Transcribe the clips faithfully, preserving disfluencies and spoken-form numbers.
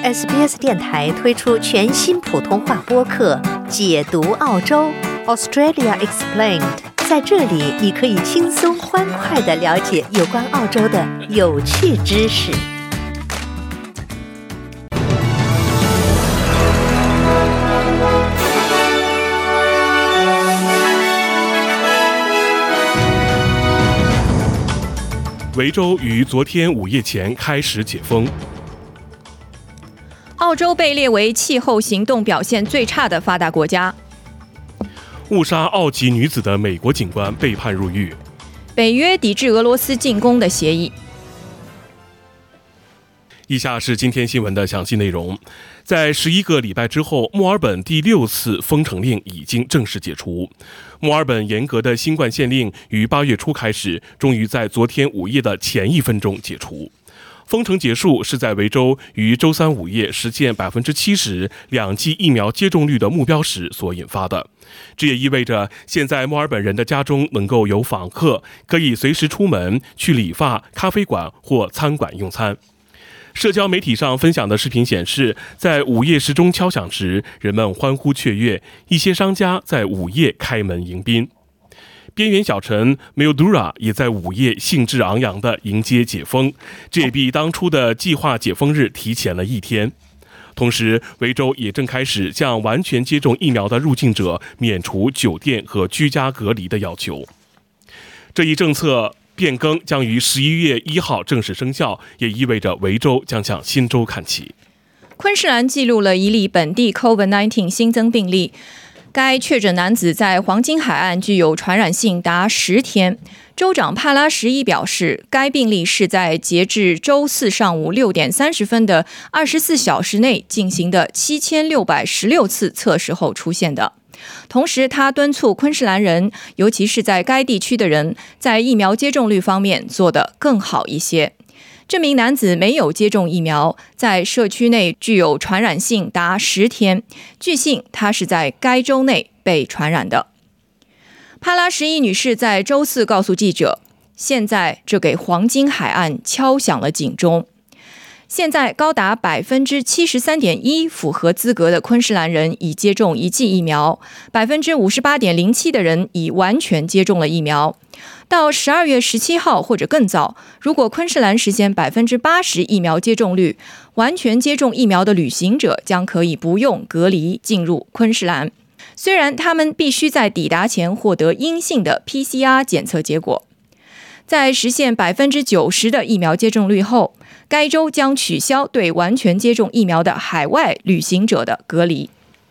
S B S 电台推出全新普通话播客《解读澳洲 Australia Explained》，在这里你可以轻松欢快地了解有关澳洲的有趣知识。 维州于昨天午夜前开始解封。 澳洲被列为气候行动表现最差的发达国家。 误杀澳籍女子的美国警官被判入狱。 北约抵制俄罗斯进攻的协议。 以下是今天新闻的详细内容。在十一个礼拜之后，墨尔本第六次封城令已经正式解除。墨尔本严格的新冠限令于八月初开始，终于在昨天午夜的前一分钟解除。封城结束是在维州于周三午夜实现百分之七十两剂疫苗接种率的目标时所引发的。这也意味着现在墨尔本人的家中能够有访客，可以随时出门去理发、咖啡馆或餐馆用餐。社交媒体上分享的视频显示，在午夜时钟敲响时，人们欢呼雀跃，一些商家在午夜开门迎宾。边缘小城 Mildura 也在午夜兴致昂扬地迎接解封，这也比当初的计划解封日提前了一天。同时，维州也正开始向完全接种疫苗的入境者免除酒店和居家隔离的要求。这一政策变更将于十一月一号正式生效，也意味着维州将向新州看齐。 昆士兰记录了一例本地 COVID 十九 新增病例，该确诊男子在黄金海岸具有传染性达十天。州长帕拉什伊表示，该病例是在截至周四上午六点三十分的二十四小时内进行的七千六百十六次测试后出现的。同时，他敦促昆士兰人，尤其是在该地区的人，在疫苗接种率方面做得更好一些。这名男子没有接种疫苗，在社区内具有传染性达十天，据信他是在该州内被传染的。帕拉什伊女士在周四告诉记者，现在这给黄金海岸敲响了警钟。现在高达 百分之七十三点一 符合资格的昆士兰人已接种一剂疫苗， 百分之五十八点零七 的人已完全接种了疫苗。到十二月十七号或者更早，如果昆士兰实现 百分之八十 疫苗接种率，完全接种疫苗的旅行者将可以不用隔离进入昆士兰，虽然他们必须在抵达前获得阴性的 P C R 检测结果。在实现 百分之九十 的疫苗接种率后，该州将取消对完全接种疫苗的海外旅行者的隔离。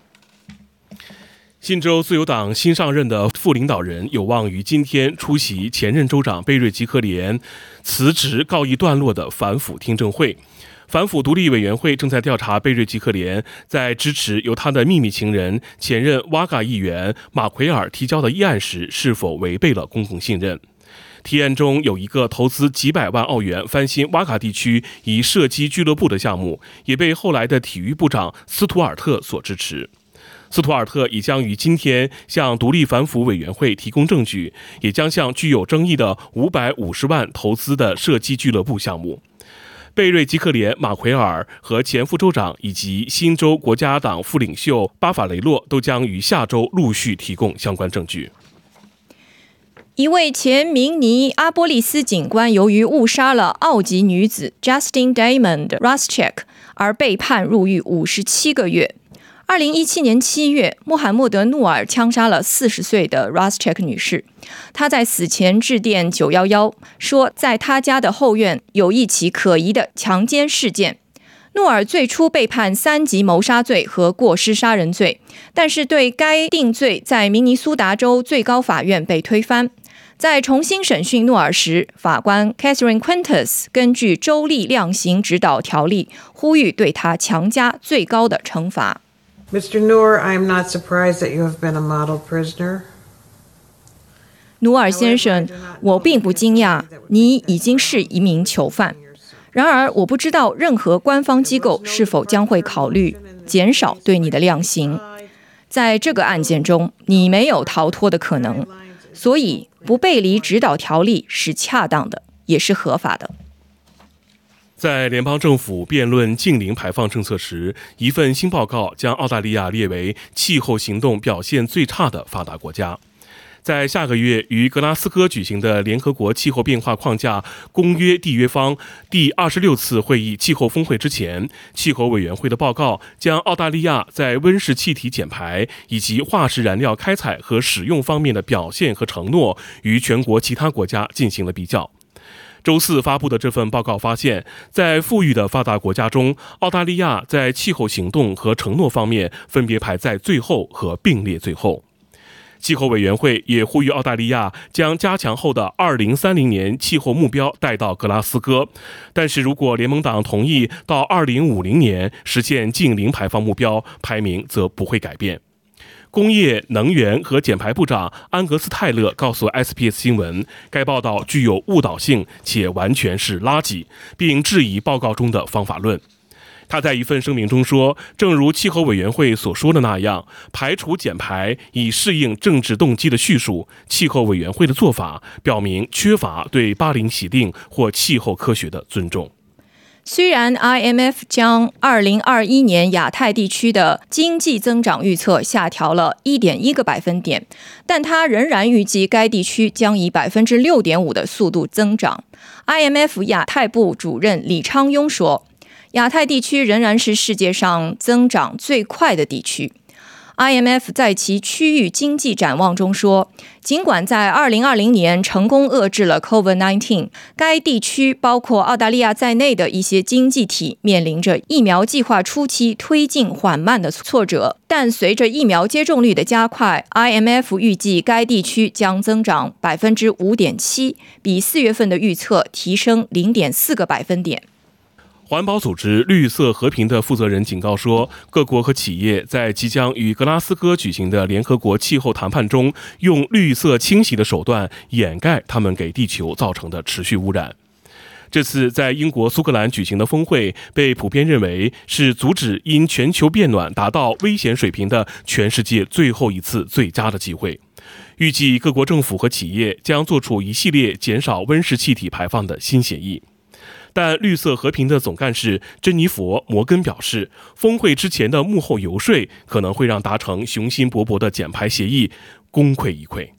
新州自由党新上任的副领导人有望于今天出席前任州长贝瑞吉克连辞职告一段落的反腐听证会。反腐独立委员会正在调查贝瑞吉克连在支持由他的秘密情人前任瓦嘎议员马奎尔提交的议案时是否违背了公共信任。提案中有一个投资几百万澳元翻新瓦卡地区以射击俱乐部的项目，也被后来的体育部长斯图尔特所支持。斯图尔特已将于今天向独立反腐委员会提供证据，也将向具有争议的五百五十万投资的射击俱乐部项目。贝瑞吉克连、马奎尔和前副州长以及新州国家党副领袖巴法雷洛都将于下周陆续提供相关证据。 一位前明尼阿波利斯警官由于误杀了澳籍女子 Justine Diamond Ruscheck 而被判入狱五十七个月。二零一七年七月，穆罕默德·努尔枪杀了四十岁的 Ruscheck 女士。他在死前致电九一一，说在他家的后院有一起可疑的强奸事件。努尔最初被判三级谋杀罪和过失杀人罪，但是对该定罪在明尼苏达州最高法院被推翻。在重新审讯诺尔时，法官 Catherine Quintus 根据州立量刑指导条例呼吁对他强加最高的惩罚。 Mister Noor, I am not surprised that you have been a model prisoner. 努尔先生，我并不惊讶你已经是一名囚犯。然而，我不知道任何官方机构是否将会考虑减少对你的量刑。在这个案件中，你没有逃脱的可能，所以不背离指导条例是恰当的，也是合法的。 在联邦政府辩论净零排放政策时，一份新报告将澳大利亚列为气候行动表现最差的发达国家。在下个月于格拉斯哥举行的联合国气候变化框架公约缔约方第二十六次会议气候峰会之前，气候委员会的报告将澳大利亚在温室气体减排以及化石燃料开采和使用方面的表现和承诺与全国其他国家进行了比较。周四发布的这份报告发现，在富裕的发达国家中，澳大利亚在气候行动和承诺方面分别排在最后和并列最后。气候委员会也呼吁澳大利亚将加强后的二零三零年气候目标带到格拉斯哥，但是如果联盟党同意到二零五零年实现净零排放目标，排名则不会改变。工业、能源和减排部长安格斯·泰勒告诉 S B S 新闻，该报道具有误导性且完全是垃圾，并质疑报告中的方法论。他在一份声明中说，正如气候委员会所说的那样，排除减排以适应政治动机的叙述，气候委员会的做法表明缺乏对巴林协定或气候科学的尊重。 虽然 I M F 将二零二一年亚太地区的经济增长预测下调了 一点一个百分点，但它仍然预计该地区将以 百分之六点五 的速度增长。I M F 亚太部主任李昌镛说，亚太地区仍然是世界上增长最快的地区。I M F 在其区域经济展望中说，尽管在二零二零年成功遏制了 COVID 十九， 该地区包括澳大利亚在内的一些经济体面临着疫苗计划初期推进缓慢的挫折，但随着疫苗接种率的加快， I M F 预计该地区将增长 百分之五点七， 比四月份的预测提升 零点四个百分点。 环保组织绿色和平的负责人警告说，各国和企业在即将与格拉斯哥举行的联合国气候谈判中，用绿色清洗的手段掩盖他们给地球造成的持续污染。这次在英国苏格兰举行的峰会被普遍认为是阻止因全球变暖达到危险水平的全世界最后一次最佳的机会。预计各国政府和企业将做出一系列减少温室气体排放的新协议。但绿色和平的总干事珍妮佛·摩根表示，峰会之前的幕后游说可能会让达成雄心勃勃的减排协议功亏一篑。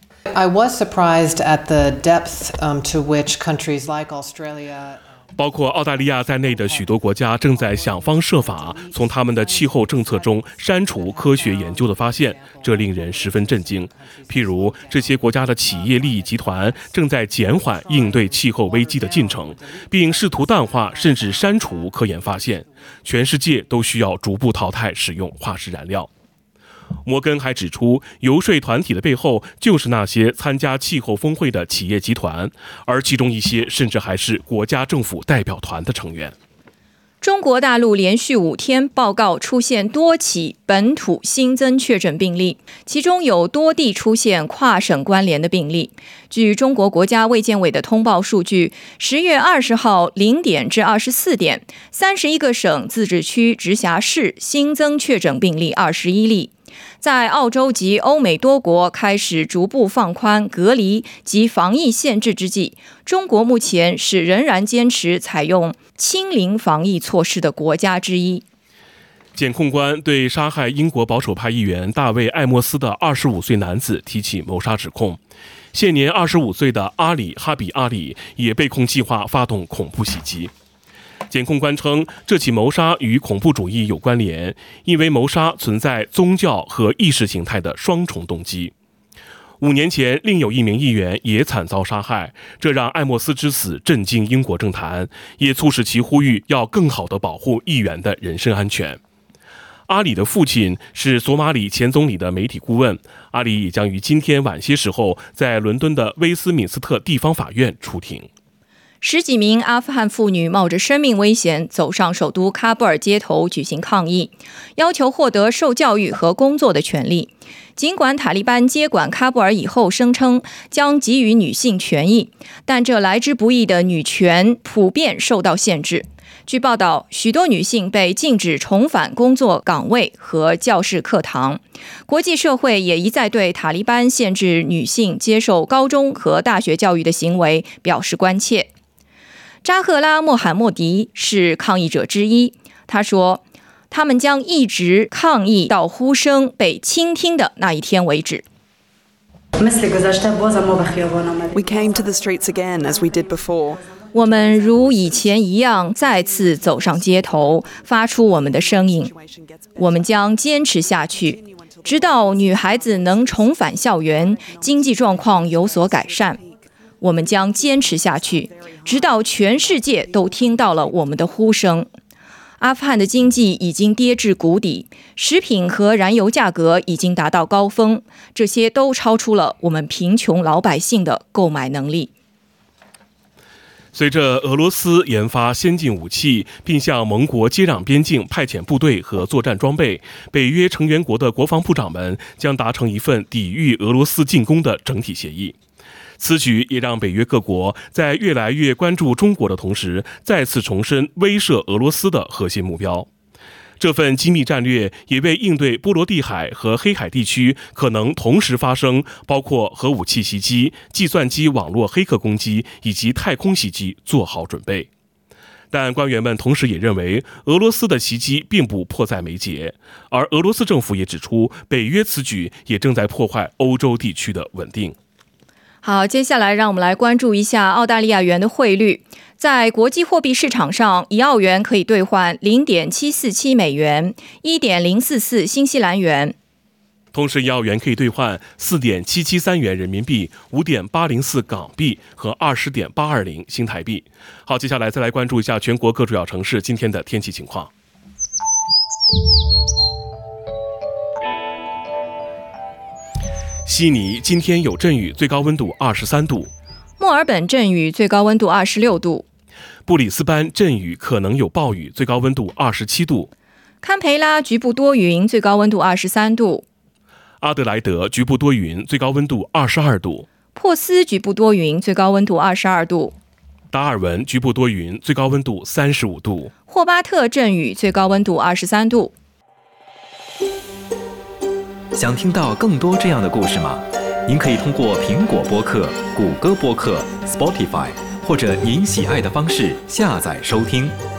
I was surprised at the depth um, to which countries like Australia 包括澳大利亚在内的许多国家正在想方设法从他们的气候政策中删除科学研究的发现，这令人十分震惊。譬如，这些国家的企业利益集团正在减缓应对气候危机的进程，并试图淡化甚至删除科研发现。全世界都需要逐步淘汰使用化石燃料。摩根还指出，游说团体的背后就是那些参加气候峰会的企业集团，而其中一些甚至还是国家政府代表团的成员。 中国大陆连续五天报告出现多起本土新增确诊病例，其中有多地出现跨省关联的病例。据中国国家卫健委的通报数据，十月二十号零点至二十四点，三十一个省、自治区、直辖市新增确诊病例二十一例。在澳洲及欧美多国开始逐步放宽隔离及防疫限制之际，中国目前是仍然坚持采用清零防疫措施的国家之一。 检控官对杀害英国保守派议员大卫·艾默斯的二十五岁男子提起谋杀指控，现年二十五岁的阿里·哈比阿里也被控计划发动恐怖袭击。检控官称，这起谋杀与恐怖主义有关联，因为谋杀存在宗教和意识形态的双重动机。五年前，另有一名议员也惨遭杀害，这让艾默斯之死震惊英国政坛，也促使其呼吁要更好地保护议员的人身安全。阿里的父亲是索马里前总理的媒体顾问，阿里也将于今天晚些时候在伦敦的威斯敏斯特地方法院出庭。 十几名阿富汗妇女冒着生命危险走上首都喀布尔街头举行抗议，要求获得受教育和工作的权利。尽管塔利班接管喀布尔以后声称将给予女性权益，但这来之不易的女权普遍受到限制。据报道，许多女性被禁止重返工作岗位和教室课堂。国际社会也一再对塔利班限制女性接受高中和大学教育的行为表示关切。 扎赫拉·莫罕默迪是抗议者之一，他说，他们将一直抗议到呼声被倾听的那一天为止。 We came to the streets again as we did before. 我们如以前一样再次走上街头，发出我们的声音。我们将坚持下去，直到女孩子能重返校园，经济状况有所改善。我们将坚持下去，直到全世界都听到了我们的呼声。阿富汗的经济已经跌至谷底，食品和燃油价格已经达到高峰，这些都超出了我们贫穷老百姓的购买能力。 随着俄罗斯研发先进武器，并向盟国接壤边境派遣部队和作战装备，北约成员国的国防部长们将达成一份抵御俄罗斯进攻的整体协议。此举也让北约各国在越来越关注中国的同时，再次重申威慑俄罗斯的核心目标。这份机密战略也为应对波罗的海和黑海地区可能同时发生包括核武器袭击、计算机网络黑客攻击以及太空袭击做好准备。但官员们同时也认为，俄罗斯的袭击并不迫在眉睫，而俄罗斯政府也指出，北约此举也正在破坏欧洲地区的稳定。 好，接下来让我们来关注一下澳大利亚元的汇率。在国际货币市场上，一澳元可以兑换 零点七四七美元， 一点零四四新西兰元。 同时，一澳元可以兑换 四点七七三元人民币、五点八零四港币和 二十点八二零新台币。好，接下来再来关注一下全国各主要城市今天的天气情况。悉尼今天有阵雨，最高温度二十三度。 墨尔本阵雨，最高温度二十六度。 布里斯班阵雨，可能有暴雨，最高温度二十七度。 堪培拉局部多云，最高温度二十三度。 阿德莱德局部多云，最高温度二十二度。 珀斯局部多云，最高温度二十二度。 达尔文局部多云，最高温度三十五度。 霍巴特阵雨，最高温度二十三度。 想听到更多这样的故事吗？您可以通过苹果播客、谷歌播客、Spotify 或者您喜爱的方式下载收听。